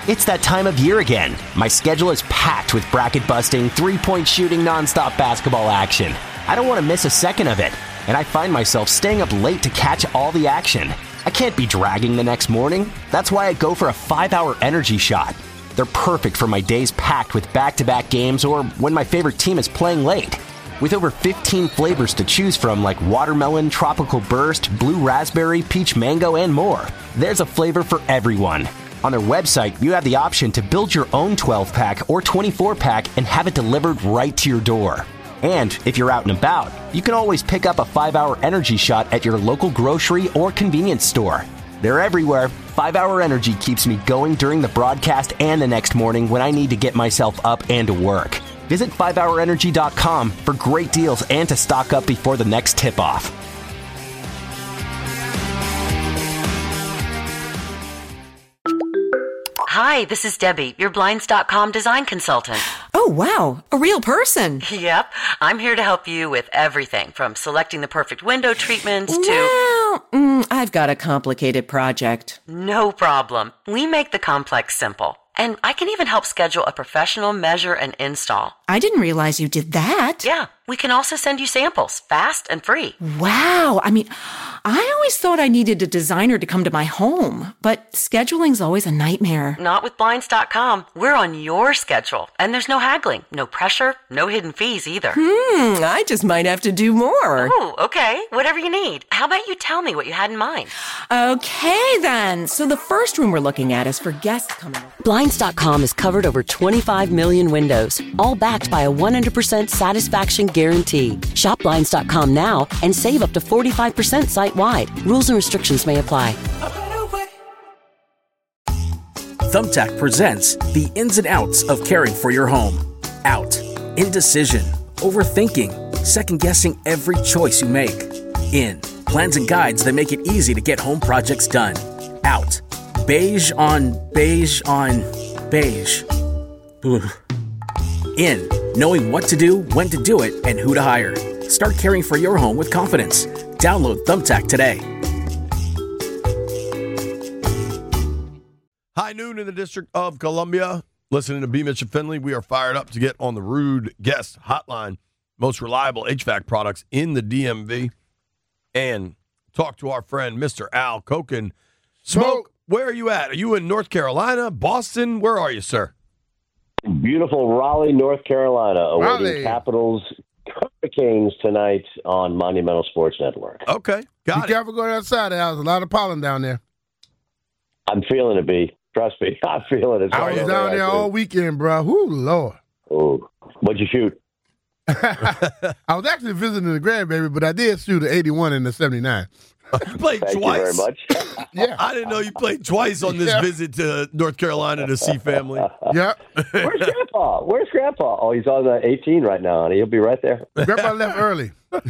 It's that time of year again. My schedule is packed with bracket-busting, three-point shooting, nonstop basketball action. I don't want to miss a second of it, and I find myself staying up late to catch all the action. I can't be dragging the next morning. That's why I go for a 5-hour energy shot. They're perfect for my days packed with back-to-back games or when my favorite team is playing late. With over 15 flavors to choose from like watermelon, tropical burst, blue raspberry, peach mango, and more, there's a flavor for everyone. On their website, you have the option to build your own 12-pack or 24-pack and have it delivered right to your door. And if you're out and about, you can always pick up a 5-hour energy shot at your local grocery or convenience store. They're everywhere. 5-hour energy keeps me going during the broadcast and the next morning when I need to get myself up and to work. Visit 5hourenergy.com for great deals and to stock up before the next tip-off. Hi, this is Debbie, your Blinds.com design consultant. Oh, wow. A real person. Yep. I'm here to help you with everything from selecting the perfect window treatments to... Well, I've got a complicated project. No problem. We make the complex simple. And I can even help schedule a professional measure and install. I didn't realize you did that. Yeah. We can also send you samples, fast and free. Wow. I mean, I always thought I needed a designer to come to my home, but scheduling's always a nightmare. Not with Blinds.com. We're on your schedule, and there's no haggling, no pressure, no hidden fees either. I just might have to do more. Oh, okay. Whatever you need. How about you tell me what you had in mind? Okay, then. So the first room we're looking at is for guests coming over. Blinds.com has covered over 25 million windows, all backed by a 100% satisfaction guarantee. Shop Blinds.com now and save up to 45% site-wide. Rules and restrictions may apply. Thumbtack presents the ins and outs of caring for your home. Out. Indecision. Overthinking. Second-guessing every choice you make. In. Plans and guides that make it easy to get home projects done. Out. Beige on beige on beige. Ugh. In. Knowing what to do, when to do it, and who to hire. Start caring for your home with confidence. Download Thumbtack today. High noon in the District of Columbia. Listening to B. Mitch and Finley, we are fired up to get on the Rude Guest Hotline, most reliable HVAC products in the DMV, and talk to our friend, Mr. Al Koken. Smoke, where are you at? Are you in North Carolina, Boston? Where are you, sir? Beautiful Raleigh, North Carolina, awaiting Capitals Hurricanes tonight on Monumental Sports Network. Okay, got it. Be careful going outside. There's a lot of pollen down there. I'm feeling it, B. Trust me, I'm feeling it. I was down there all weekend, bro. Ooh, Lord. Oh, what'd you shoot? I was actually visiting the grandbaby, but I did shoot an 81 and a 79. You played Thank twice? you very much. Yeah. I didn't know you played twice on this visit to North Carolina to see family. Yep. Where's Grandpa? Where's Grandpa? Oh, he's on 18 right now, honey. He'll be right there. Grandpa left early.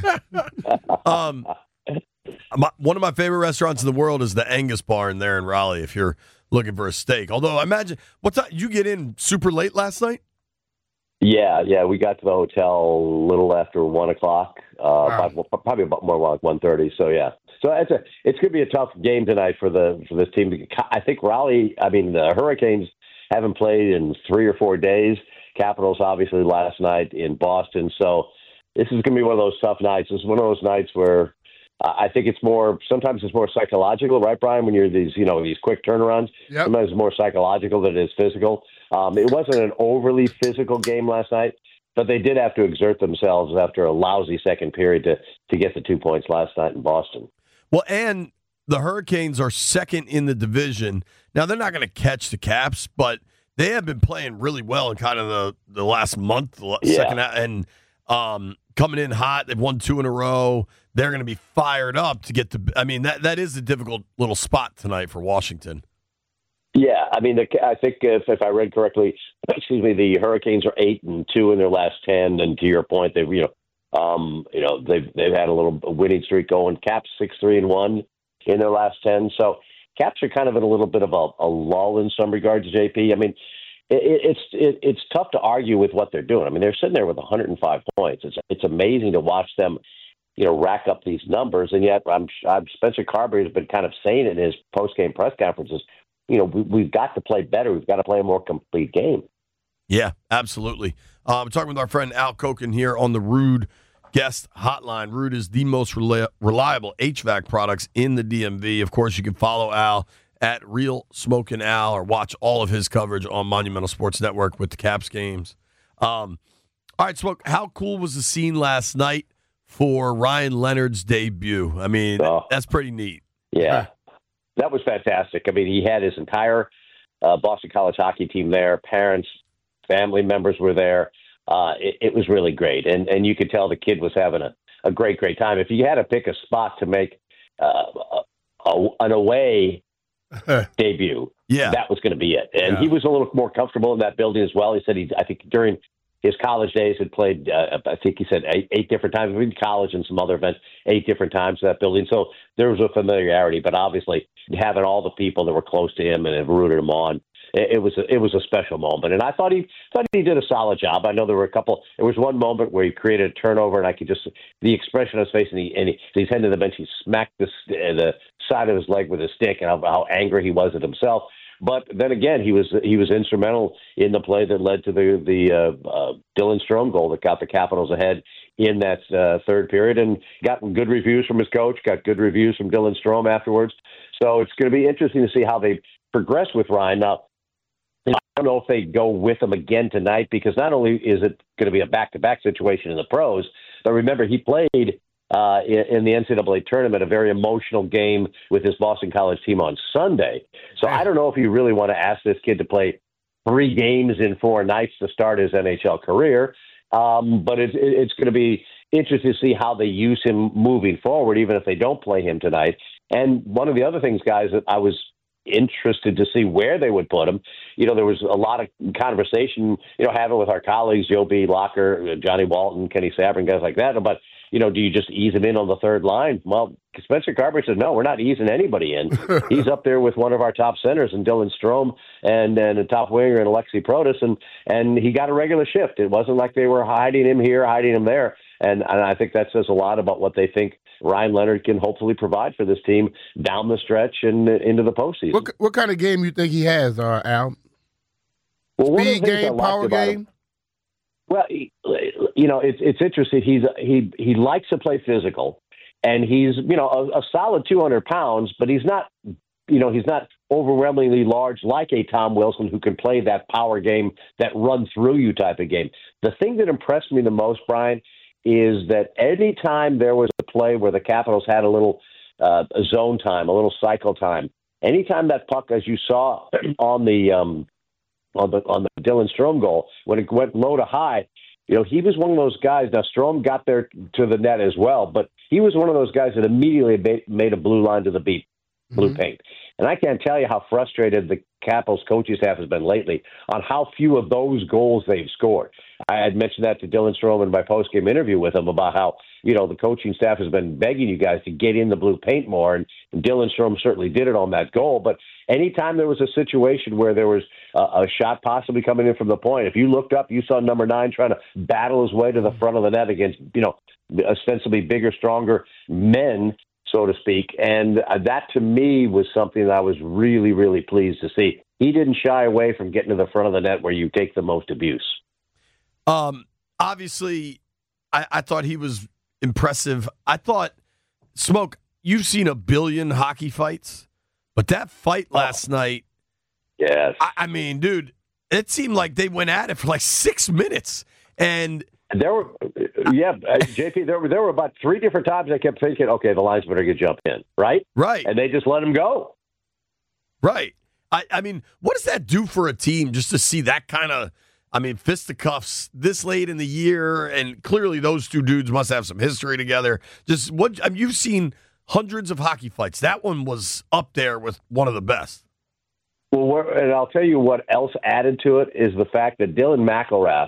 One of my favorite restaurants in the world is the Angus Barn there in Raleigh if you're looking for a steak. Although, imagine, what time, you get in super late last night? Yeah, we got to the hotel a little after 1 o'clock, probably about more like 1:30. So yeah, so it's going to be a tough game tonight for this team. I think the Hurricanes haven't played in 3 or 4 days. Capitals obviously last night in Boston. So this is going to be one of those tough nights. This is one of those nights where I think sometimes it's more psychological, right, Brian? When you're these quick turnarounds, Sometimes it's more psychological than it is physical. It wasn't an overly physical game last night, but they did have to exert themselves after a lousy second period to get the 2 points last night in Boston. Well, and the Hurricanes are second in the division. Now, they're not going to catch the Caps, but they have been playing really well in kind of the last month, second half, and coming in hot. They've won 2 in a row. They're going to be fired up to get to – I mean, that is a difficult little spot tonight for Washington. Yeah, I mean, I think if I read correctly, the Hurricanes are 8-2 in their last 10, and to your point, they've had a little winning streak going. Caps 6-3-1 in their last 10, so Caps are kind of in a little bit of a lull in some regards. JP, I mean, it's tough to argue with what they're doing. I mean, they're sitting there with 105 points. It's amazing to watch them, rack up these numbers, and yet Spencer Carberry has been kind of saying in his post-game press conferences, we've got to play better. We've got to play a more complete game. Yeah, absolutely. I'm talking with our friend Al Koken here on the Ruud Guest Hotline. Ruud is the most reliable HVAC products in the DMV. Of course, you can follow Al at Real Smokin' Al or watch all of his coverage on Monumental Sports Network with the Caps games. All right, Smoke, how cool was the scene last night for Ryan Leonard's debut? I mean, that's pretty neat. Yeah, that was fantastic. I mean, he had his entire Boston College hockey team there, parents, family members were there. It was really great. And you could tell the kid was having a great time. If you had to pick a spot to make an away debut, that was going to be it. And he was a little more comfortable in that building as well. He said I think during his college days had played, I think he said eight different times between college and some other events, 8 different times in that building. So there was a familiarity, but obviously having all the people that were close to him and have rooted him on, it was a special moment. And I thought he did a solid job. I know there were there was one moment where he created a turnover, and I could just, the expression on his face, and he's heading to the bench, he smacked the side of his leg with a stick, and how angry he was at himself. But then again, he was instrumental in the play that led to the Dylan Strome goal that got the Capitals ahead in that third period, and got good reviews from his coach, got good reviews from Dylan Strome afterwards. So it's going to be interesting to see how they progress with Ryan. Now, I don't know if they go with him again tonight, because not only is it going to be a back-to-back situation in the pros, but remember, he played in the NCAA tournament, a very emotional game with his Boston College team on Sunday. So I don't know if you really want to ask this kid to play 3 games in 4 nights to start his NHL career. But it's going to be interesting to see how they use him moving forward, even if they don't play him tonight. And one of the other things, guys, that I was interested to see where they would put him. There was a lot of conversation, having with our colleagues, Joe B. Locker, Johnny Walton, Kenny Sabrin, guys like that, about, do you just ease him in on the third line? Well, Spencer Carver said, no, we're not easing anybody in. He's up there with one of our top centers, and Dylan Strome, and a top winger, and Alexi Protas, and he got a regular shift. It wasn't like they were hiding him here, hiding him there. And I think that says a lot about what they think Ryan Leonard can hopefully provide for this team down the stretch and into the postseason. What kind of game you think he has, Al? Well, speed game, power game? Well, it's interesting. He likes to play physical, and he's a solid 200 pounds, but he's not overwhelmingly large like a Tom Wilson, who can play that power game, that run through you type of game. The thing that impressed me the most, Brian, is that any time there was a play where the Capitals had a little zone time, a little cycle time, anytime that puck, as you saw on the Dylan Strome goal, when it went low to high, he was one of those guys. Now, Strome got there to the net as well, but he was one of those guys that immediately made a blue line to the beat, blue paint. And I can't tell you how frustrated the Capitals coaching staff has been lately on how few of those goals they've scored. I had mentioned that to Dylan Strome in my post-game interview with him about how, the coaching staff has been begging you guys to get in the blue paint more, and Dylan Strome certainly did it on that goal. But anytime there was a situation where there was a shot possibly coming in from the point, if you looked up, you saw number 9 trying to battle his way to the front of the net against, ostensibly bigger, stronger men, so to speak. And that, to me, was something that I was really, really pleased to see. He didn't shy away from getting to the front of the net where you take the most abuse. Obviously, I thought he was impressive. I thought, Smoke, you've seen a billion hockey fights, but that fight last night, yes. I mean, dude, it seemed like they went at it for like 6 minutes. And there were, JP, there were about 3 different times I kept thinking, okay, the linesman better get jump in, right? Right. And they just let him go. Right. I mean, what does that do for a team just to see that kind of, fisticuffs this late in the year? And clearly those 2 dudes must have some history together. Just you've seen hundreds of hockey fights. That one was up there with one of the best. Well, and I'll tell you what else added to it is the fact that Dylan McIlrath,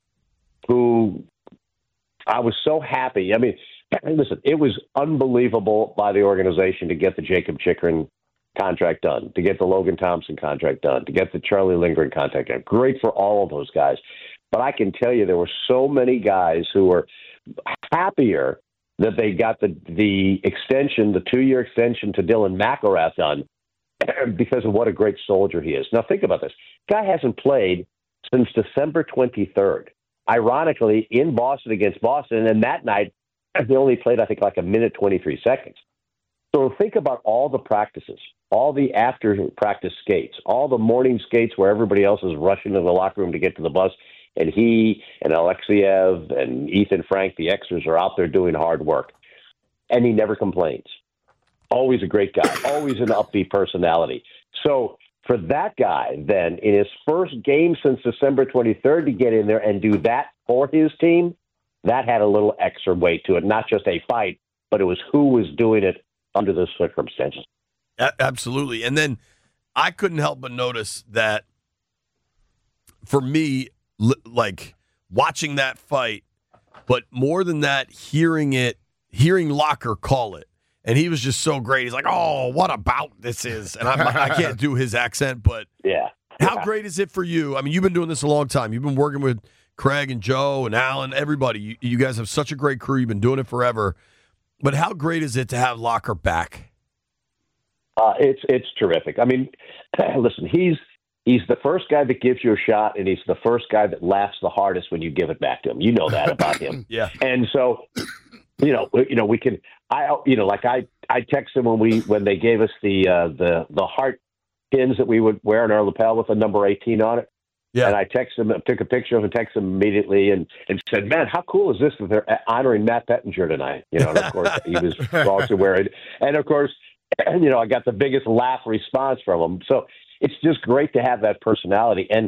who I was so happy. Listen, it was unbelievable by the organization to get the Jacob Chychrun contract done, to get the Logan Thompson contract done, to get the Charlie Lindgren contract done. Great for all of those guys. But I can tell you there were so many guys who were happier that they got the extension, the 2-year extension to Dylan McIlrath done. because of what a great soldier he is. Now, think about this. Guy hasn't played since December 23rd. Ironically, in Boston against Boston, and that night, they only played, I think, like a minute 23 seconds. So think about all the practices, all the after-practice skates, all the morning skates where everybody else is rushing to the locker room to get to the bus, and he and Alexeyev and Ethan Frank, the Xers, are out there doing hard work. And he never complains. Always a great guy, always an upbeat personality. So for that guy, then, in his first game since December 23rd to get in there and do that for his team, that had a little extra weight to it. Not just a fight, but it was who was doing it under the circumstances. Absolutely. And then I couldn't help but notice that for me, like watching that fight, but more than that, hearing Locker call it. And he was just so great. He's like, oh, what about this is? And I can't do his accent, but yeah. How great is it for you? I mean, you've been doing this a long time. You've been working with Craig and Joe and Alan, everybody. You guys have such a great crew. You've been doing it forever. But how great is it to have Locker back? It's terrific. I mean, listen, he's the first guy that gives you a shot, and he's the first guy that laughs the hardest when you give it back to him. You know that about him. Yeah. And so, we can. I text him when they gave us the heart pins that we would wear on our lapel with the number 18 on it. Yeah. And I texted him, took a picture of him, texted him immediately, and said, "Man, how cool is this that they're honoring Matt Pettinger tonight?" And of course, he was also wearing. And of course, I got the biggest laugh response from him. So it's just great to have that personality. And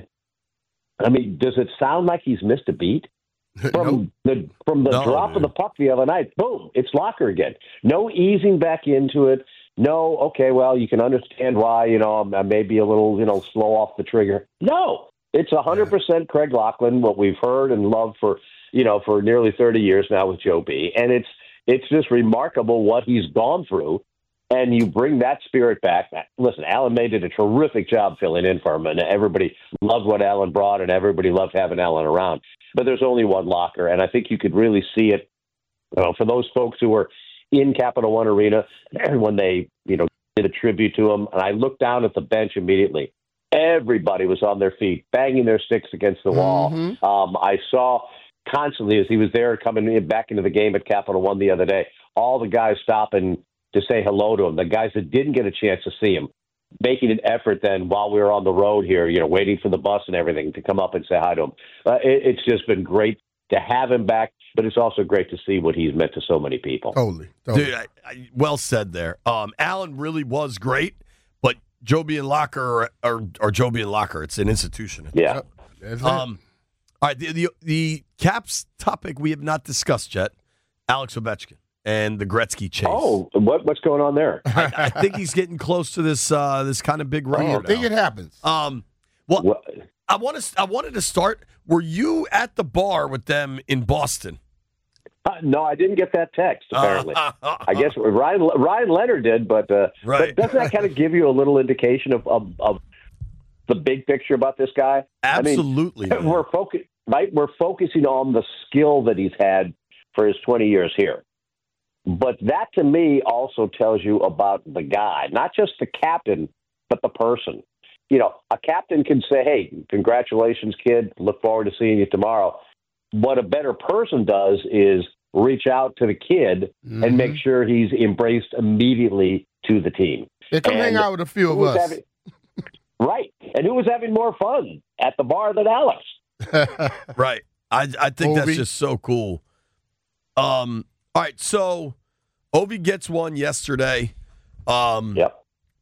I mean, does it sound like he's missed a beat? From the drop of the puck the other night, boom, it's Locker again. No easing back into it. No, okay, well, you can understand why, I may be a little, slow off the trigger. No, it's 100% Craig Laughlin, what we've heard and loved for nearly 30 years now with Joe B. And it's just remarkable what he's gone through. And you bring that spirit back. Listen, Alan May did a terrific job filling in for him, and everybody loved what Alan brought, and everybody loved having Alan around. But there's only one Locker, and I think you could really see it for those folks who were in Capital One Arena when they, did a tribute to him. And I looked down at the bench immediately. Everybody was on their feet, banging their sticks against the wall. I saw constantly as he was there coming back into the game at Capital One the other day, all the guys stopping to say hello to him. The guys that didn't get a chance to see him, making an effort then while we were on the road here, waiting for the bus and everything to come up and say hi to him. It's just been great to have him back, but it's also great to see what he's meant to so many people. Totally. Dude, well said there. Alan really was great, but Joby and Locker or Joby and Locker, it's an institution. Yeah. All right, the Caps topic we have not discussed yet, Alex Ovechkin and the Gretzky chase. Oh, what's going on there? I think he's getting close to this kind of big run. I think it happens. I wanted to start. Were you at the bar with them in Boston? No, I didn't get that text, apparently. I guess Ryan Leonard did, but right. But doesn't that kind of give you a little indication of the big picture about this guy? Absolutely. I mean, we're focusing on the skill that he's had for his 20 years here. But that, to me, also tells you about the guy, not just the captain, but the person. A captain can say, hey, congratulations, kid. Look forward to seeing you tomorrow. What a better person does is reach out to the kid and make sure he's embraced immediately to the team. Yeah, come hang out with a few of us. Right. And who was having more fun at the bar than Alex? Right. I think that's just so cool. All right, so Ovi gets one yesterday. Yep.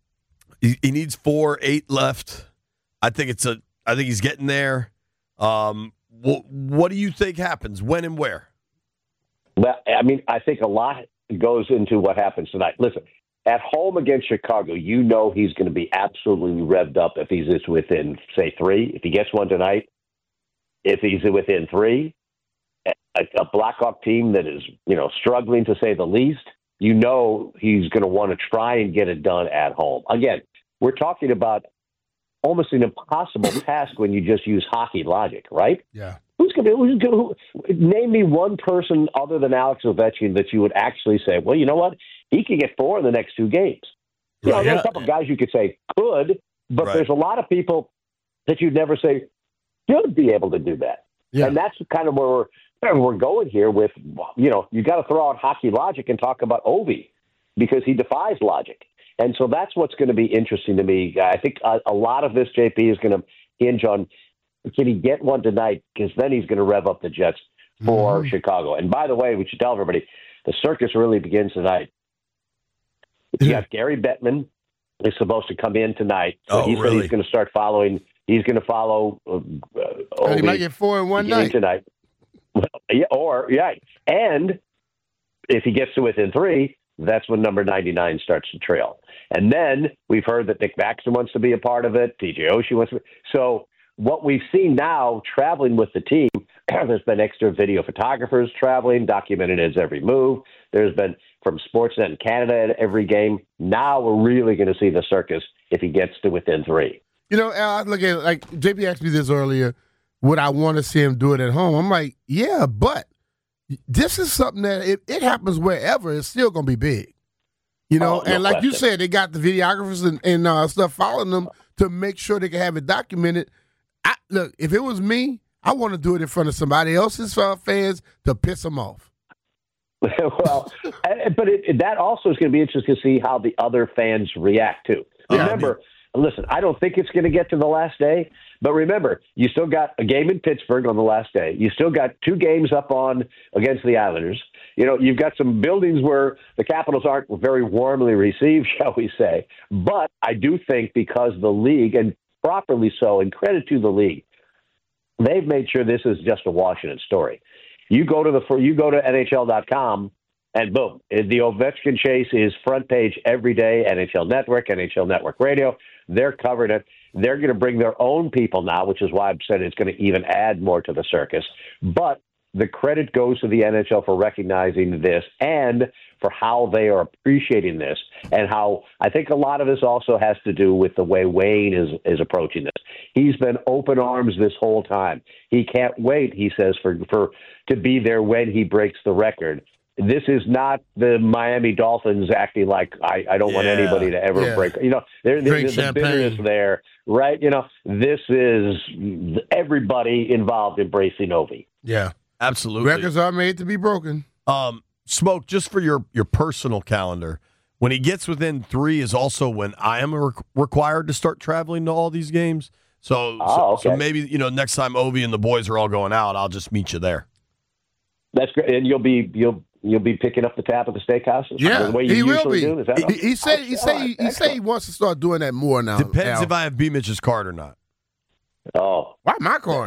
He needs 8 left. I think he's getting there. What do you think happens? When and where? Well, I mean, I think a lot goes into what happens tonight. Listen, at home against Chicago, he's going to be absolutely revved up if he's just within, say, 3. If he gets one tonight, if he's within 3, a Blackhawk team that is, struggling to say the least, he's going to want to try and get it done at home. Again, we're talking about almost an impossible task when you just use hockey logic, right? Yeah. Name me one person other than Alex Ovechkin that you would actually say, well, you know what? He could get 4 in the next 2 games. There's a couple of guys you could say could, but there's a lot of people that you'd never say should be able to do that. Yeah. And that's kind of where we're going here with, you got to throw out hockey logic and talk about Ovi because he defies logic. And so that's what's going to be interesting to me. I think a lot of this, JP, is going to hinge on, can he get one tonight? Because then he's going to rev up the Jets for Chicago. And by the way, we should tell everybody, the circus really begins tonight. You got Gary Bettman is supposed to come in tonight. So he said he's going to start following. He's going to follow. He might get 4 in one night tonight. And if he gets to within 3, that's when number 99 starts to trail. And then we've heard that Nick Baxter wants to be a part of it. TJ Oshie wants to. So what we've seen now, traveling with the team, there's been extra video photographers traveling, documenting his every move. There's been from Sportsnet in Canada at every game. Now we're really going to see the circus if he gets to within 3. Al, I look at it, like JP asked me this earlier, would I want to see him do it at home? I'm like, yeah, but this is something that it happens wherever. It's still going to be big. And like you said, they got the videographers and stuff following them to make sure they can have it documented. Look, if it was me, I want to do it in front of somebody else's fans to piss them off. Well, but that also is going to be interesting to see how the other fans react to. Remember, listen, I don't think it's going to get to the last day, but remember, you still got a game in Pittsburgh on the last day. You still got 2 games up on against the Islanders. You've got some buildings where the Capitals aren't very warmly received, shall we say. But I do think because the league, and properly so, and credit to the league, they've made sure this is just a Washington story. You go to NHL.com, and boom, the Ovechkin chase is front page every day. NHL Network, NHL Network Radio, they're covering it. They're going to bring their own people now, which is why I've said it's going to even add more to the circus. But the credit goes to the NHL for recognizing this and for how they are appreciating this, and how I think a lot of this also has to do with the way Wayne is approaching this. He's been open arms this whole time. He can't wait, he says, for to be there when he breaks the record. This is not the Miami Dolphins acting like I don't want anybody to ever break. There's the bitterness there, right? This is everybody involved embracing Ovi. Yeah, absolutely. Records are made to be broken. Smoke, just for your personal calendar, when he gets within 3 is also when I am required to start traveling to all these games. So maybe next time Ovi and the boys are all going out, I'll just meet you there. That's great, and you'll be picking up the tab at the steakhouse. Yeah, the way he you will be. Do? Is that he said he wants to start doing that more now. Depends if I have B. Mitch's card or not. Oh, why my card?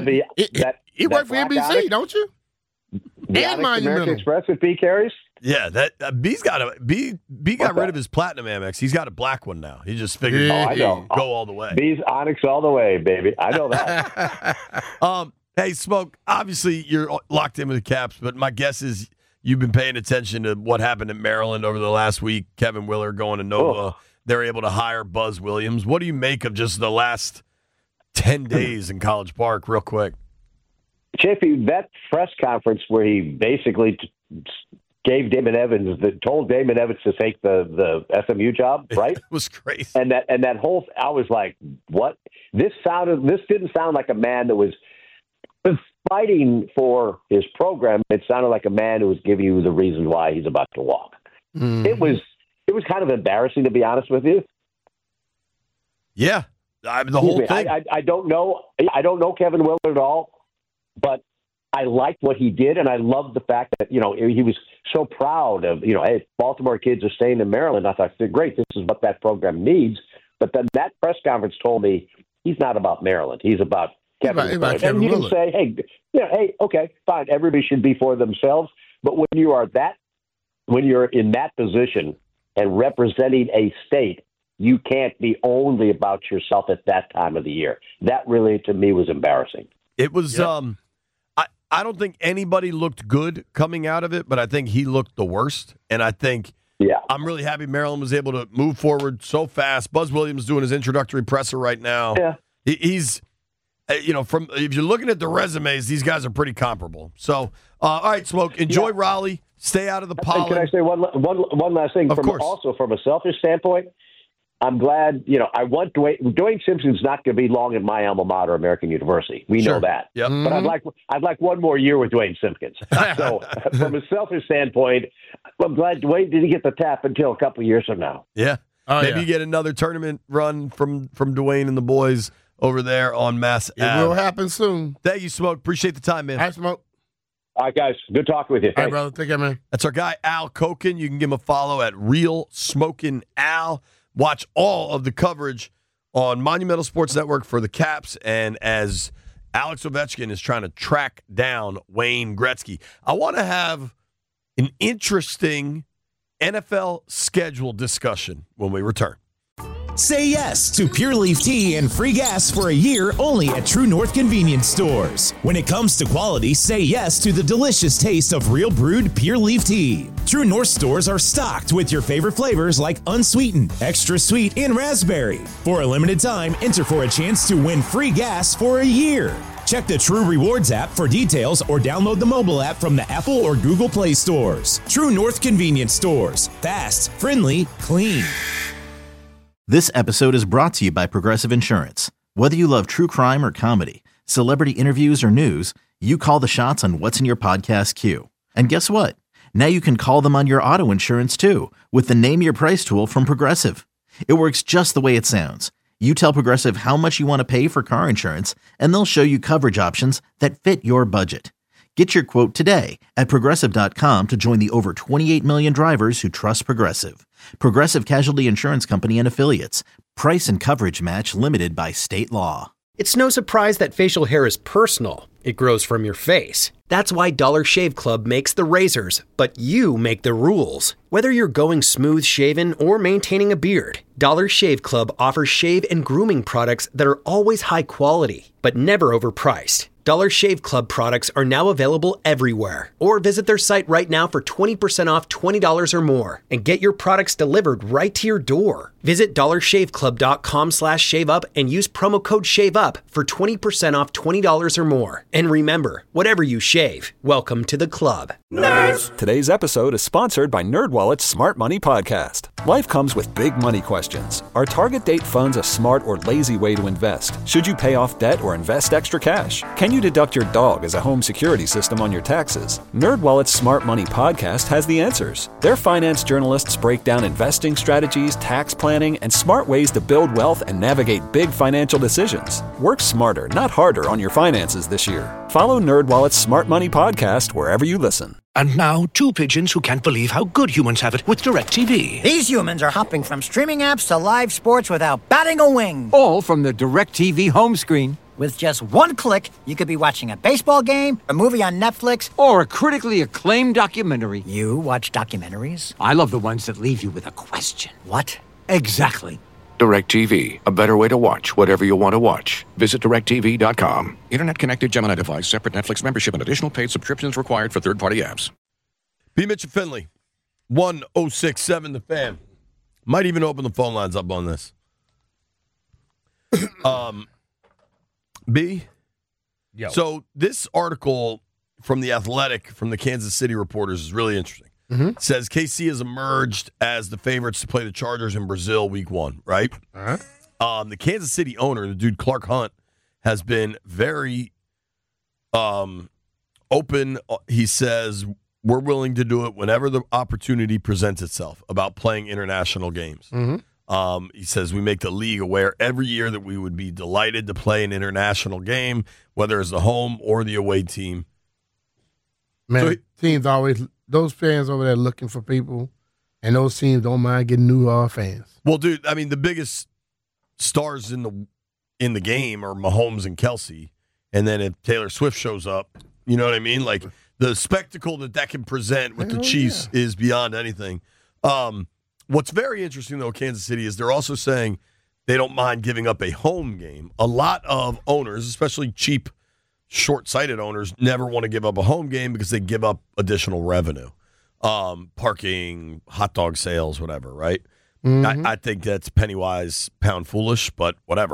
He worked for NBC, Onyx, don't you? The and American Express with B carries. Yeah, that B's got got rid of his platinum Amex. He's got a black one now. He just figured go all the way. B's Onyx all the way, baby. I know that. Hey, Smoke, obviously you're locked in with the Caps, but my guess is you've been paying attention to what happened in Maryland over the last week. Kevin Willer going to Nova. Oh. They're able to hire Buzz Williams. What do you make of just the last 10 days in College Park, real quick? JP, that press conference where he basically gave Damon Evans, told Damon Evans to take the SMU job, right? It was crazy. And that whole, I was like, what? This didn't sound like a man that was fighting for his program. It sounded like a man who was giving you the reason why he's about to walk. Mm-hmm. It was kind of embarrassing, to be honest with you. Yeah, the whole thing. I don't know Kevin Willard at all, but I liked what he did, and I loved the fact that he was so proud of hey, Baltimore kids are staying in Maryland. I thought, great, this is what that program needs. But then that press conference told me he's not about Maryland. He's about Kevin Willard. And you can say, hey, okay, fine. Everybody should be for themselves. But when you're in that position and representing a state, you can't be only about yourself at that time of the year. That really, to me, was embarrassing. It was. Yep. I don't think anybody looked good coming out of it, but I think he looked the worst. And I think I'm really happy Maryland was able to move forward so fast. Buzz Williams doing his introductory presser right now. Yeah, he's. If you're looking at the resumes, these guys are pretty comparable. So, all right, Smoke, enjoy Raleigh. Stay out of the pollen. Can I say one last thing? Of course. Also, from a selfish standpoint, I'm glad, I want Dwayne Simpson's not going to be long in my alma mater, American University. We know that. Yep. But I'd like one more year with Dwayne Simpkins. So from a selfish standpoint, I'm glad Dwayne didn't get the tap until a couple of years from now. Yeah. Maybe you get another tournament run from Dwayne and the boys over there on Mass It will happen soon. Thank you, Smoke. Appreciate the time, man. All right, Smoke. All right, guys. Good talking with you. All right, brother. Take care, man. That's our guy, Al Koken. You can give him a follow at Real Smokin' Al. Watch all of the coverage on Monumental Sports Network for the Caps, and as Alex Ovechkin is trying to track down Wayne Gretzky. I want to have an interesting NFL schedule discussion when we return. Say yes to Pure Leaf Tea and free gas for a year only at True North Convenience Stores. When it comes to quality, say yes to the delicious taste of real brewed Pure Leaf Tea. True North stores are stocked with your favorite flavors like unsweetened, extra sweet, and raspberry. For a limited time, enter for a chance to win free gas for a year. Check the True Rewards app for details or download the mobile app from the Apple or Google Play stores. True North Convenience Stores. Fast, friendly, clean. This episode is brought to you by Progressive Insurance. Whether you love true crime or comedy, celebrity interviews or news, you call the shots on what's in your podcast queue. And guess what? Now you can call them on your auto insurance too with the Name Your Price tool from Progressive. It works just the way it sounds. You tell Progressive how much you want to pay for car insurance, and they'll show you coverage options that fit your budget. Get your quote today at Progressive.com to join the over 28 million drivers who trust Progressive. Progressive Casualty Insurance Company and Affiliates. Price and coverage match limited by state law. It's no surprise that facial hair is personal. It grows from your face. That's why Dollar Shave Club makes the razors, but you make the rules. Whether you're going smooth shaven or maintaining a beard, Dollar Shave Club offers shave and grooming products that are always high quality, but never overpriced. Dollar Shave Club products are now available everywhere. Or visit their site right now for 20% off $20 or more and get your products delivered right to your door. Visit dollarshaveclub.com/shaveup and use promo code SHAVEUP for 20% off $20 or more. And remember, whatever you shave, welcome to the club. Nerds! Today's episode is sponsored by NerdWallet's Smart Money Podcast. Life comes with big money questions. Are target date funds a smart or lazy way to invest? Should you pay off debt or invest extra cash? Can you deduct your dog as a home security system on your taxes? NerdWallet's Smart Money Podcast has the answers. Their finance journalists break down investing strategies, tax planning, and smart ways to build wealth and navigate big financial decisions. Work smarter, not harder on your finances this year. Follow NerdWallet's Smart Money Podcast wherever you listen. And now, two pigeons who can't believe how good humans have it with DirecTV. These humans are hopping from streaming apps to live sports without batting a wing. All from the DirecTV home screen. With just one click, you could be watching a baseball game, a movie on Netflix, or a critically acclaimed documentary. You watch documentaries? I love the ones that leave you with a question. What? Exactly. DirecTV, a better way to watch whatever you want to watch. Visit DirecTV.com. Internet-connected Gemini device, separate Netflix membership, and additional paid subscriptions required for third-party apps. B. Mitch and Finley, 1067 The Fan. Might even open the phone lines up on this. B? Yo. So this article from The Athletic, from the Kansas City Reporters, is really interesting. It says KC has emerged as the favorites to play the Chargers in Brazil week 1, right? The Kansas City owner, the dude Clark Hunt, has been very open. He says, we're willing to do it whenever the opportunity presents itself about playing international games. He says, we make the league aware every year that we would be delighted to play an international game, whether it's the home or the away team. Man, teams always, those fans over there looking for people, and those teams don't mind getting new fans. Well, dude, I mean, the biggest stars in the game are Mahomes and Kelsey, and then if Taylor Swift shows up, you know what I mean? Like, the spectacle that can present with the Chiefs is beyond anything. What's very interesting, though, Kansas City, is they're also saying they don't mind giving up a home game. A lot of owners, especially cheap, short-sighted owners, never want to give up a home game because they give up additional revenue. Parking, hot dog sales, whatever, right? I think that's penny-wise, pound foolish, but whatever.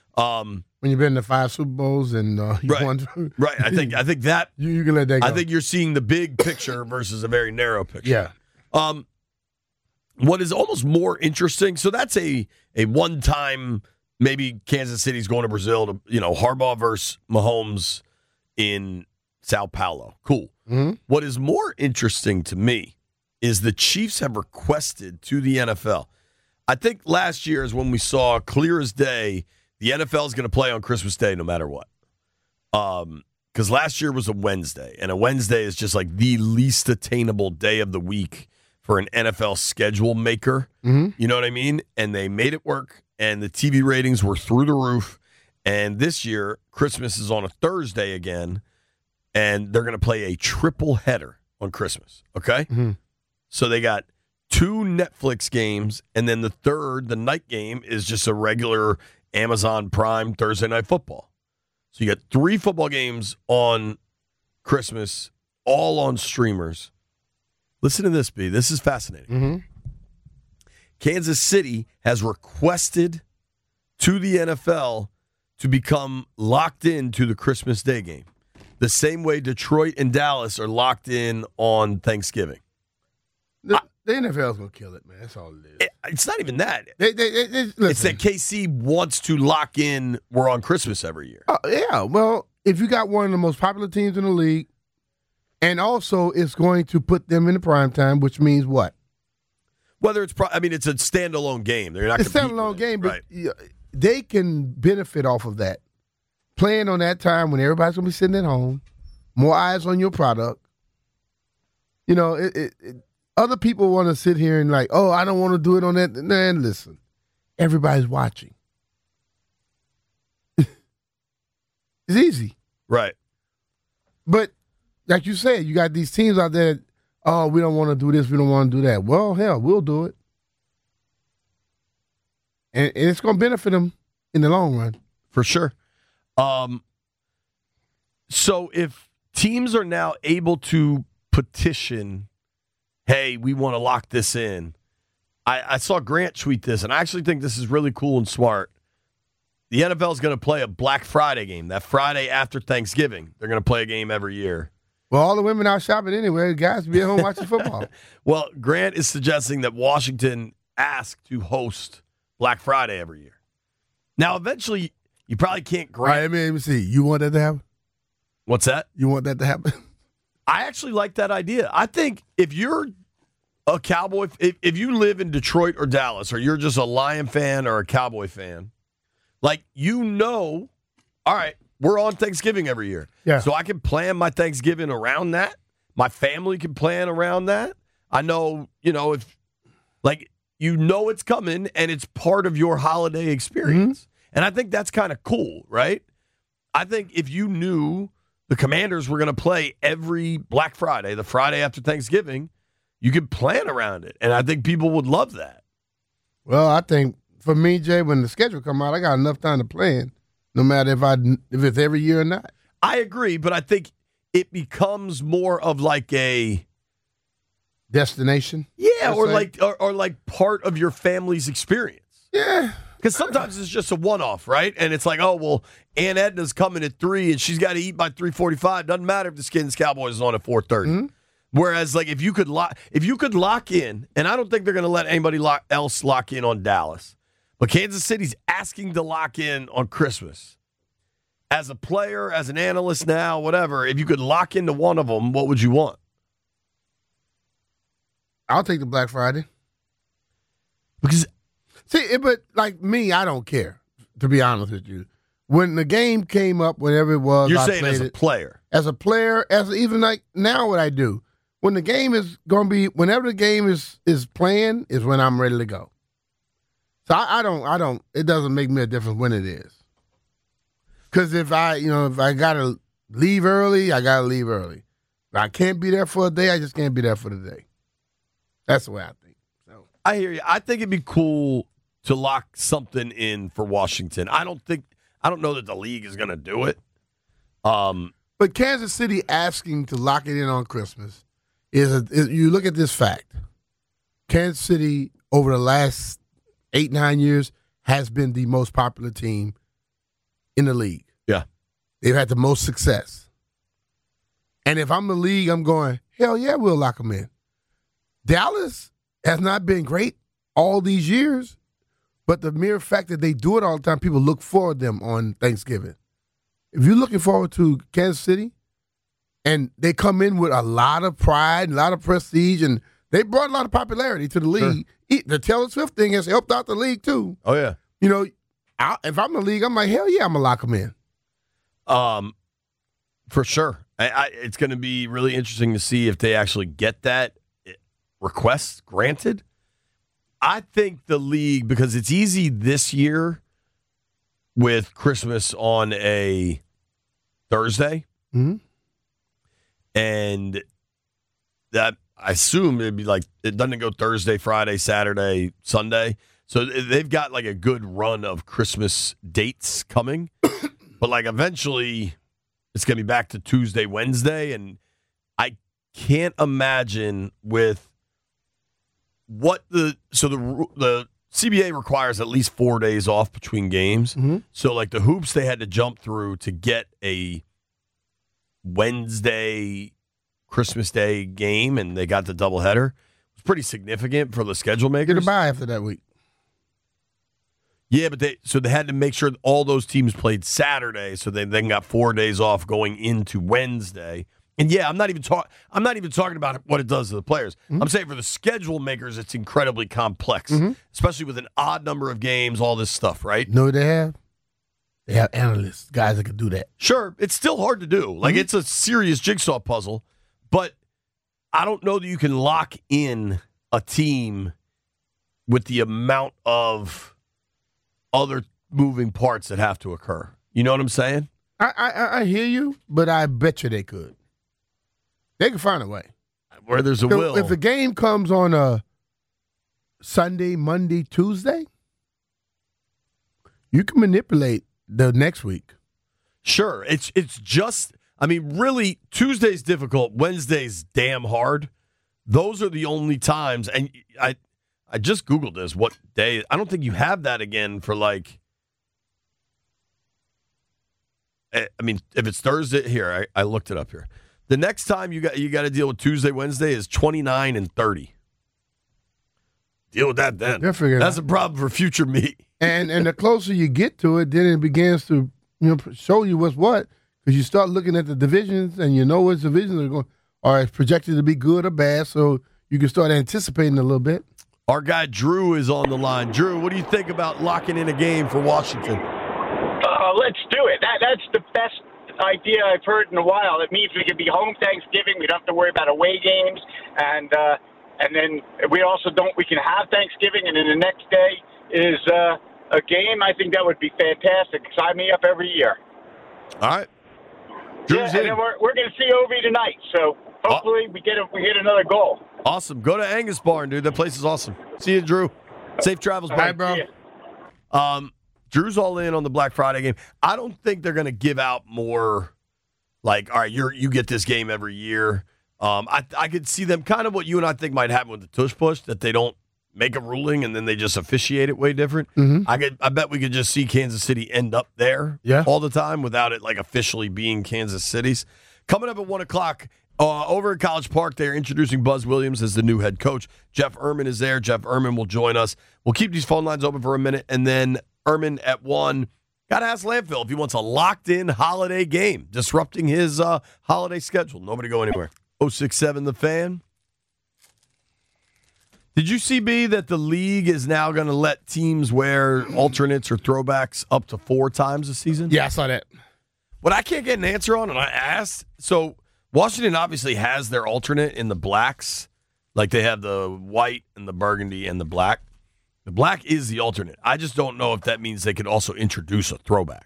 When you've been to 5 Super Bowls and you won, right. I think that you can let that go. I think you're seeing the big picture versus a very narrow picture. Yeah. What is almost more interesting? So that's a one-time. Maybe Kansas City's going to Brazil to Harbaugh versus Mahomes in Sao Paulo. Cool. Mm-hmm. What is more interesting to me is the Chiefs have requested to the NFL. I think last year is when we saw clear as day the NFL is going to play on Christmas Day no matter what. Because last year was a Wednesday, and a Wednesday is just like the least attainable day of the week for an NFL schedule maker. Mm-hmm. You know what I mean? And they made it work, and the TV ratings were through the roof. And this year, Christmas is on a Thursday again, and they're going to play a triple header on Christmas, okay? Mm-hmm. So they got 2 Netflix games, and then the third, the night game, is just a regular Amazon Prime Thursday Night Football. So you got 3 football games on Christmas, all on streamers. Listen to this, B. This is fascinating. Mm-hmm. Kansas City has requested to the NFL to become locked into the Christmas Day game, the same way Detroit and Dallas are locked in on Thanksgiving. The NFL's going to kill it, man. That's all it is. It's not even that. Listen. It's that KC wants to lock in we're on Christmas every year. Yeah, well, if you got one of the most popular teams in the league, and also it's going to put them in the prime time, which means what? Whether it's it's a standalone game. They're not it's a standalone game, but they can benefit off of that. Playing on that time when everybody's going to be sitting at home, more eyes on your product. Other people want to sit here and like, oh, I don't want to do it on that. Man, listen, everybody's watching. It's easy. Right. But like you said, you got these teams out there, oh, we don't want to do this, we don't want to do that. Well, hell, we'll do it. And it's going to benefit them in the long run. For sure. So if teams are now able to petition, hey, we want to lock this in. I saw Grant tweet this, and I actually think this is really cool and smart. The NFL is going to play a Black Friday game. That Friday after Thanksgiving, they're going to play a game every year. Well, all the women out shopping anyway. The guys be at home watching football. Well, Grant is suggesting that Washington ask to host Black Friday every year. Now, eventually, you probably can't grant. All right, let me see. You want that to happen? What's that? You want that to happen? I actually like that idea. I think if you're a Cowboy, if you live in Detroit or Dallas, or you're just a Lion fan or a Cowboy fan, all right, we're on Thanksgiving every year. Yeah. So I can plan my Thanksgiving around that. My family can plan around that. I know, if it's coming and it's part of your holiday experience. Mm-hmm. And I think that's kind of cool, right? I think if you knew the Commanders were going to play every Black Friday, the Friday after Thanksgiving, you could plan around it. And I think people would love that. Well, I think for me, Jay, when the schedule come out, I got enough time to plan, no matter if it's every year or not. I agree, but I think it becomes more of like a destination. Yeah, or like part of your family's experience. Yeah. Because sometimes it's just a one-off, right? And it's like, oh, well, Aunt Edna's coming at 3 and she's got to eat by 3:45. Doesn't matter if the Skins Cowboys is on at 4:30. Mm-hmm. Whereas, if you could lock in, and I don't think they're going to let anybody else lock in on Dallas, but Kansas City's asking to lock in on Christmas. As a player, as an analyst now, whatever, if you could lock into one of them, what would you want? I'll take the Black Friday. Because but like me, I don't care, to be honest with you. When the game came up, whenever it was, you're saying as a player. As a player, even like now what I do. When the game is going to be, whenever the game is playing, is when I'm ready to go. So I don't, it doesn't make me a difference when it is. Because if I got to leave early, I got to leave early. If I can't be there for a day, I just can't be there for the day. That's the way I think. So I hear you. I think it'd be cool to lock something in for Washington. I don't know that the league is going to do it. But Kansas City asking to lock it in on Christmas you look at this fact. Kansas City over the last 8-9 years has been the most popular team in the league. Yeah. They've had the most success. And if I'm the league, I'm going, hell yeah, we'll lock them in. Dallas has not been great all these years, but the mere fact that they do it all the time, people look forward to them on Thanksgiving. If you're looking forward to Kansas City, and they come in with a lot of pride, a lot of prestige, and they brought a lot of popularity to the league. Sure. The Taylor Swift thing has helped out the league, too. Oh, yeah. You know, if I'm the league, I'm like, hell yeah, I'm going to lock them in. For sure. It's going to be really interesting to see if they actually get that request granted. I think the league, because it's easy this year with Christmas on a Thursday, and that I assume it'd be like, it doesn't go Thursday, Friday, Saturday, Sunday. So they've got like a good run of Christmas dates coming. But like eventually it's going to be back to Tuesday, Wednesday. And I can't imagine with what the CBA requires at least 4 days off between games. So like the hoops they had to jump through to get a Wednesday Christmas Day game, and they got the doubleheader. It was pretty significant for the schedule makers. Get a bye after that week. Yeah, but they had to make sure all those teams played Saturday, so they then got 4 days off going into Wednesday. And yeah, I'm not even talking about what it does to the players. I'm saying for the schedule makers, it's incredibly complex, especially with an odd number of games, all this stuff, right? No, they have. They have analysts, guys that can do that. Sure, it's still hard to do. Like, it's a serious jigsaw puzzle, but I don't know that you can lock in a team with the amount of other moving parts that have to occur. You know what I'm saying? I hear you, but I bet you they could. They can find a way. Where there's a will. If the game comes on a Sunday, Monday, Tuesday, you can manipulate the next week. Sure. It's just, I mean, really, Tuesday's difficult. Wednesday's damn hard. Those are the only times. And I just Googled this. What day? I don't think you have that again for like, I mean, if it's Thursday, here, I looked it up here. The next time you got to deal with Tuesday, Wednesday is 29 and 30. Deal with that then. That's a problem for future me. And the closer you get to it, then it begins to show you what's what, because you start looking at the divisions and you know which divisions are projected to be good or bad, so you can start anticipating a little bit. Our guy Drew is on the line. Drew, what do you think about locking in a game for Washington? Let's do it. That's the best idea I've heard in a while. It means we can be home Thanksgiving. We don't have to worry about away games, and then we can have Thanksgiving, and then the next day is a game. I think that would be fantastic. Sign me up every year. All right. Drew's in. And then we're going to see Ovi tonight, so hopefully we get another goal. Awesome. Go to Angus Barn, dude. That place is awesome. See you, Drew. Safe travels, bye, bro. Drew's all in on the Black Friday game. I don't think they're going to give out more, like, all right, you get this game every year. I could see them kind of what you and I think might happen with the tush push, that they don't make a ruling and then they just officiate it way different. I bet we could just see Kansas City end up there all the time without it like officially being Kansas City's. Coming up at 1 o'clock, over at College Park, they're introducing Buzz Williams as the new head coach. Jeff Erman is there. Jeff Erman will join us. We'll keep these phone lines open for a minute, and then Erman at 1. Got to ask Landfill if he wants a locked-in holiday game, disrupting his holiday schedule. Nobody go anywhere. 067 The Fan. Did you see, B, that the league is now going to let teams wear alternates or throwbacks up to 4 times a season? Yeah, I saw that. What I can't get an answer on, and I asked, so Washington obviously has their alternate in the blacks. Like they have the white and the burgundy and the black. The black is the alternate. I just don't know if that means they could also introduce a throwback.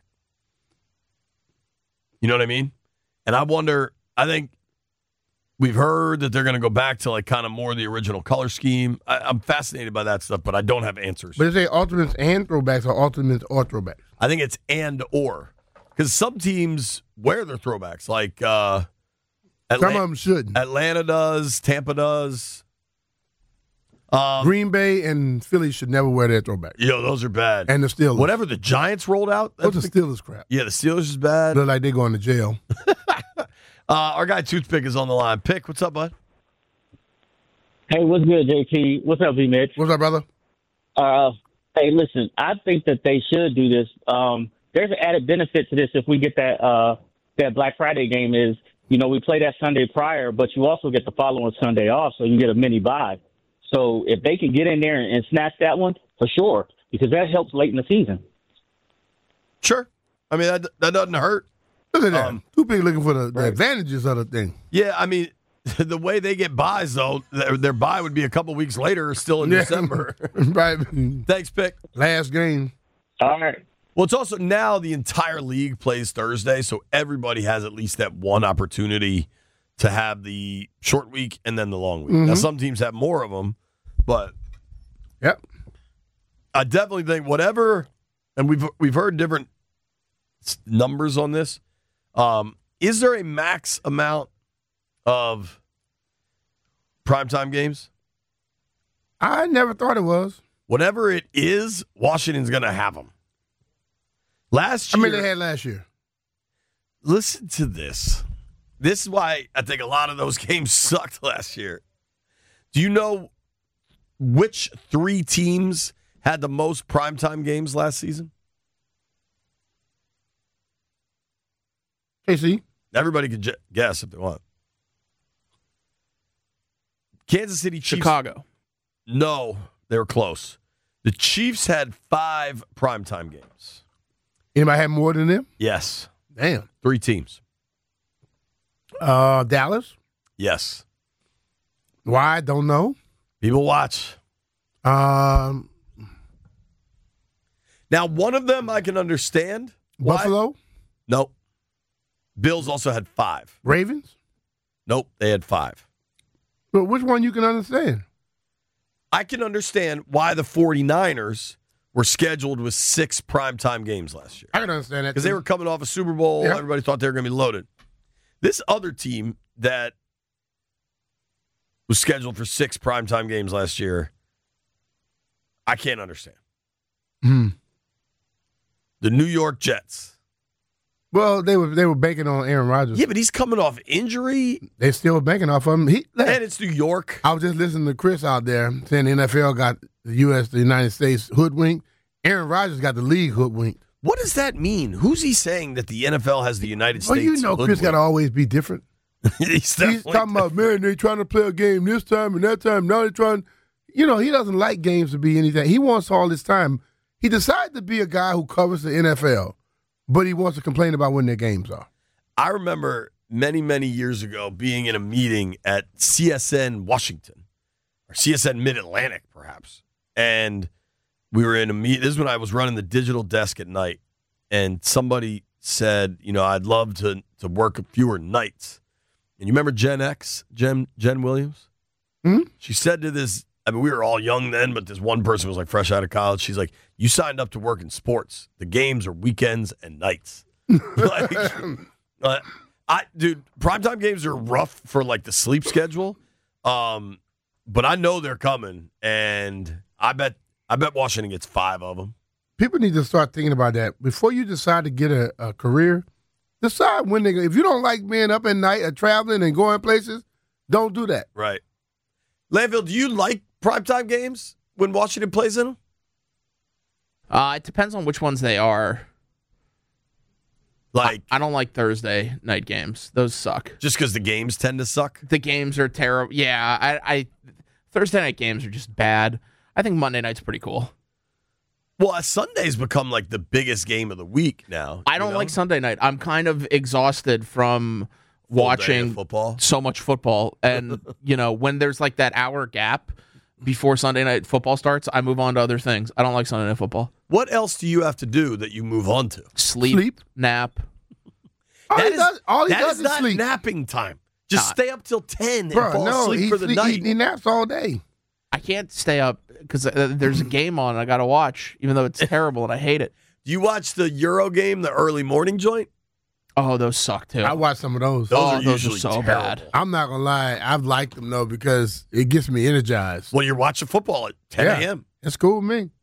You know what I mean? And I wonder, I think we've heard that they're going to go back to like kind of more the original color scheme. I'm fascinated by that stuff, but I don't have answers. But is it alternates and throwbacks or alternates or throwbacks? I think it's and or. Because some teams wear their throwbacks. Like some of them shouldn't. Atlanta does. Tampa does. Green Bay and Philly should never wear their throwback. Yo, those are bad. And the Steelers. Whatever the Giants rolled out. What's the Steelers crap? Yeah, the Steelers is bad. Look like they're going to jail. Our guy Toothpick is on the line. Pick, what's up, bud? Hey, what's good, JT? What's up, B-Mitch? What's up, brother? Hey, listen, I think that they should do this. There's an added benefit to this if we get that Black Friday game is, we play that Sunday prior, but you also get the following Sunday off, so you get a mini bye. So if they can get in there and snatch that one, for sure, because that helps late in the season. Sure. I mean, that doesn't hurt. Look at that. Too big looking for the advantages of the thing. Yeah, I mean, the way they get buys, though, their buy would be a couple weeks later, still in December. Right. Thanks, Pick. Last game. All right. Well, it's also now the entire league plays Thursday, so everybody has at least that one opportunity to have the short week and then the long week. Now, some teams have more of them, but I definitely think whatever, and we've heard different numbers on this. Is there a max amount of primetime games? I never thought it was. Whatever it is, Washington's going to have them. Last year, how many they had last year? Listen to this. This is why I think a lot of those games sucked last year. Do you know which 3 teams had the most primetime games last season? KC. Everybody can guess if they want. Kansas City Chiefs. Chicago. No, they were close. The Chiefs had 5 primetime games. Anybody have more than them? Yes. Damn. 3 teams. Dallas? Yes. Why? Don't know. People watch. Now, one of them I can understand. Buffalo? Why? Nope. Bills also had 5. Ravens? Nope, they had 5. But which one you can understand? I can understand why the 49ers were scheduled with 6 primetime games last year. I can understand that, because they were coming off a Super Bowl. Yeah. Everybody thought they were going to be loaded. This other team that was scheduled for 6 primetime games last year, I can't understand. The New York Jets. Well, they were banking on Aaron Rodgers. Yeah, but he's coming off injury. They still banking off of him. And it's New York. I was just listening to Chris out there saying the NFL got the United States hoodwinked. Aaron Rodgers got the league hoodwinked. What does that mean? Who's he saying that the NFL has the United States? Well, you know Chris got to always be different. He's talking about, man, they trying to play a game this time and that time. Now they're trying. He doesn't like games to be anything. He wants all this time. He decided to be a guy who covers the NFL, but he wants to complain about when their games are. I remember many, many years ago being in a meeting at CSN Washington, or CSN Mid-Atlantic, perhaps. And we were in a meeting. This is when I was running the digital desk at night. And somebody said, I'd love to work fewer nights. And you remember Gen X, Jen Williams? Mm-hmm. She said to this, we were all young then, but this one person was like fresh out of college. She's like, you signed up to work in sports. The games are weekends and nights. Dude, primetime games are rough for like the sleep schedule. But I know they're coming, and I bet Washington gets 5 of them. People need to start thinking about that. Before you decide to get a career, decide when they go. If you don't like being up at night or traveling and going places, don't do that. Right. Landfill, do you like primetime games when Washington plays in them? It depends on which ones they are. Like, I don't like Thursday night games. Those suck. Just because the games tend to suck? The games are terrible. Yeah, I Thursday night games are just bad. I think Monday night's pretty cool. Well, Sunday's become like the biggest game of the week now. I don't like Sunday night. I'm kind of exhausted from watching so much football. And, when there's like that hour gap before Sunday night football starts, I move on to other things. I don't like Sunday night football. What else do you have to do that you move on to? Sleep. Nap. All he does is not sleep. Napping time. Just stay up till 10 and Bro, fall asleep for the night. He naps all day. I can't stay up because there's a game on I got to watch, even though it's terrible and I hate it. Do you watch the Euro game, the early morning joint? Oh, those suck too. I watch some of those. Those are so bad. I'm not gonna lie, I've liked them though because it gets me energized. Well, you're watching football at 10 a.m. It's cool with me.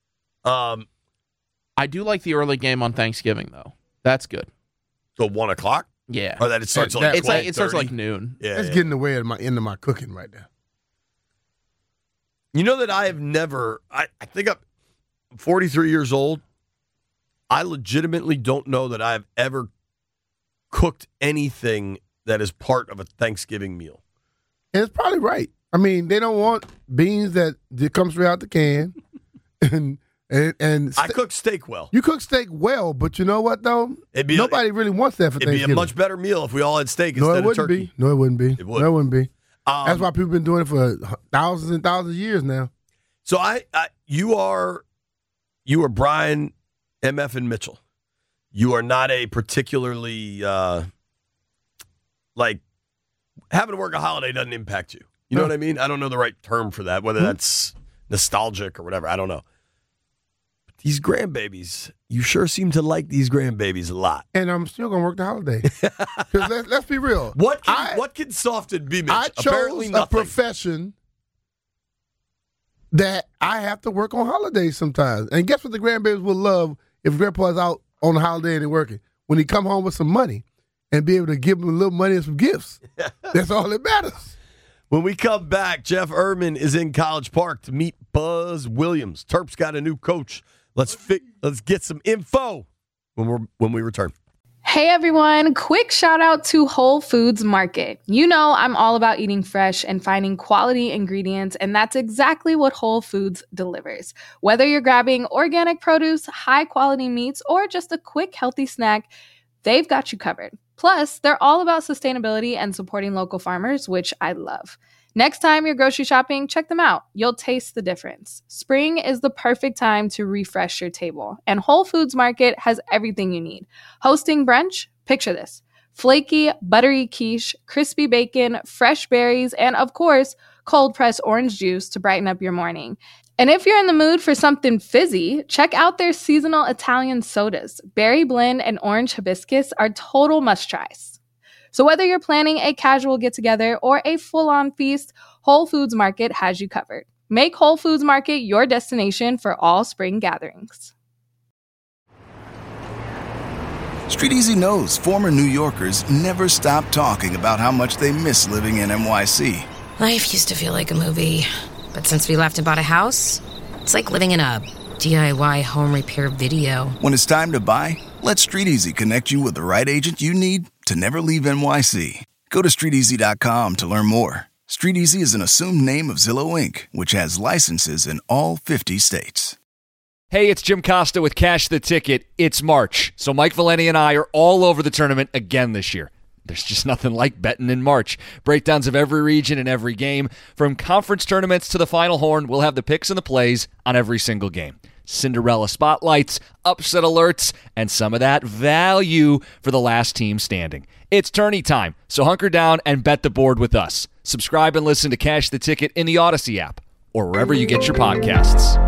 I do like the early game on Thanksgiving though. That's good. So 1 o'clock. Yeah. Or that it starts like it starts like noon. Yeah, It's getting away into my cooking right now. You know that I have never. I think I'm 43 years old. I legitimately don't know that I've ever cooked anything that is part of a Thanksgiving meal. And it's probably right. I mean, they don't want beans that come straight out the can. and I cook steak well. You cook steak well, but you know what though? Nobody really wants that for Thanksgiving. It'd be a much better meal if we all had steak instead of turkey. No, it wouldn't be. It would. No, it wouldn't be. That's why people have been doing it for thousands and thousands of years now. So you are Brian, MF, and Mitchell. You are not a particularly like having to work a holiday doesn't impact you. You know what I mean? I don't know the right term for that, whether that's nostalgic or whatever. I don't know. But these grandbabies, you sure seem to like these grandbabies a lot. And I'm still gonna work the holiday. Because let's be real. What can Softon be, Mitch? I chose a profession that I have to work on holidays sometimes. And guess what the grandbabies will love if grandpa's out on the holiday and they're working? When he come home with some money and be able to give them a little money and some gifts. That's all that matters. When we come back, Jeff Erman is in College Park to meet Buzz Williams. Terp's got a new coach. Let's get some info when we return. Hey everyone, quick shout out to Whole Foods Market. You know I'm all about eating fresh and finding quality ingredients, and that's exactly what Whole Foods delivers. Whether you're grabbing organic produce, high quality meats, or just a quick healthy snack, they've got you covered. Plus, they're all about sustainability and supporting local farmers, which I love. Next time you're grocery shopping, check them out. You'll taste the difference. Spring is the perfect time to refresh your table, and Whole Foods Market has everything you need. Hosting brunch? Picture this. Flaky, buttery quiche, crispy bacon, fresh berries, and of course, cold-pressed orange juice to brighten up your morning. And if you're in the mood for something fizzy, check out their seasonal Italian sodas. Berry blend and orange hibiscus are total must-tries. So whether you're planning a casual get-together or a full-on feast, Whole Foods Market has you covered. Make Whole Foods Market your destination for all spring gatherings. Street Easy knows former New Yorkers never stop talking about how much they miss living in NYC. Life used to feel like a movie, but since we left and bought a house, it's like living in a DIY home repair video. When it's time to buy, let Street Easy connect you with the right agent you need to never leave NYC. Go to StreetEasy.com to learn more. Street Easy is an assumed name of Zillow Inc., which has licenses in all 50 states. Hey, it's Jim Costa with Cash the Ticket. It's March, so Mike Valeni and I are all over the tournament again this year. There's just nothing like betting in March. Breakdowns of every region and every game. From conference tournaments to the Final Horn, we'll have the picks and the plays on every single game. Cinderella spotlights, upset alerts, and some of that value for the last team standing. It's tourney time, so hunker down and bet the board with us. Subscribe and listen to Cash the Ticket in the Odyssey app or wherever you get your podcasts.